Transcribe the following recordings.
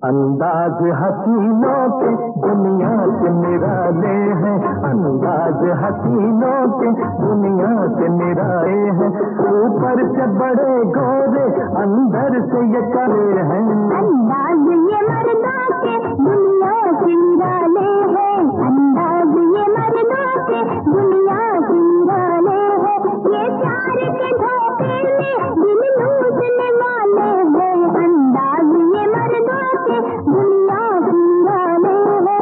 अंदाज हसीनों के दुनिया से निराले हैं, अंदाज हसीनों के दुनिया से निराले हैं। ऊपर से बड़े गोरे अंदर से ये काले हैं। अंदाज ये मर्दा के दुनिया से निराले हैं, अंदाज ये मर्दा के दुनिया से निराले हैं। ये प्यार के धोखे में दिल लूटने वाले हैं, अंदाज ये मर्दा के दुनिया से निराले हैं।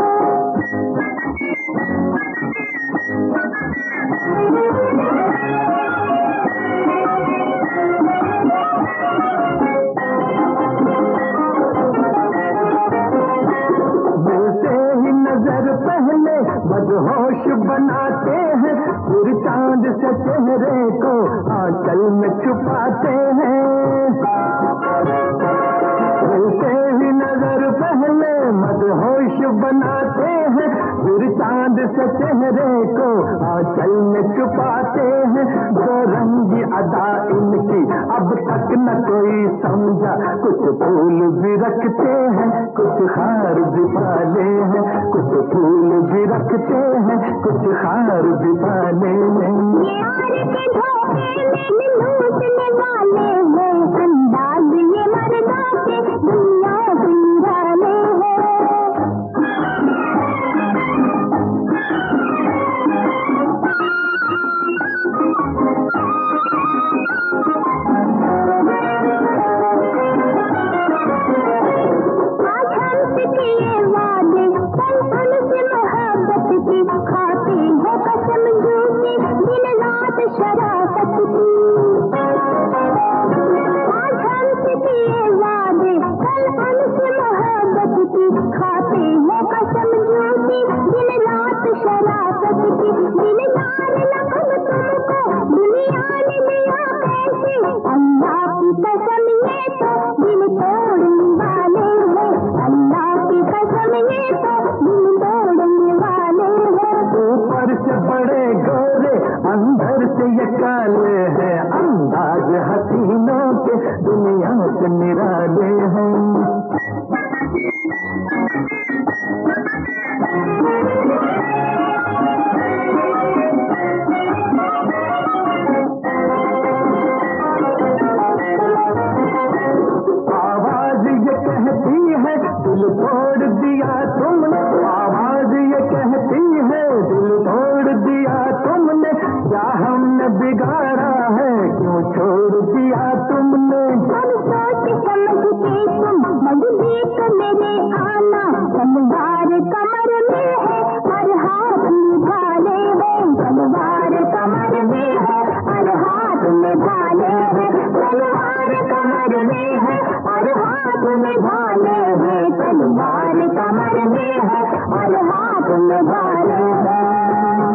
पहले बदहोश बनाते हैं, फिर चांद से चेहरे को आंचल में छुपाते हैं। मिलते ही नजर पहले मदहोश बनाते हैं, फिर चांद से चेहरे को आंचल में छुपाते हैं। दो रंगी अदा इनकी अब तक न कोई समझा, कुछ फूल भी रखते हैं, कुछ हार भी पाले हैं, कुछ फूल भी रखते हैं, कुछ हार भी पाले हैं। यार के धोखे में लूटने वाले हैं, अंदाज ये मर्दा के दुनिया से निराले हैं। आज हमसे किए वादे कल उनसे मोहब्बत की, खाते हैं कसम झूठी दिन रात शराफत की। आज हमसे किए वादे कल उनसे मोहब्बत की, खाते हैं कसम झूठी दिन रात शराफत की। दिलदार लकब तुमको दुनिया ने दिया कैसे, अल्लाह की कसम ये तो दिल तोड़ने वाले हैं, अल्लाह की कसम ये तो दिल तोड़ने वाले हैं। ऊपर से बड़े गोरे अंदर से ये काले हैं, अंदाज हसीनों के दुनिया से निराले हैं। आवाज ये कहती है दिल तोड़ दिया तुमने, आवाज ये कहती है दिल तोड़ दिया तुमने। क्या हमने बिगाड़ा है, क्यों छोड़ दिया तुमने। सब सोच समझ के तुम नजदीक मेरे आना, तलवार कमर में है और हाथ में भाले हैं, तलवार कमर में है और हाथ में भाले हैं, तलवार कमर में है और हाथ में भाले हैं, तलवार कमर में है और हाथ में भाले हैं।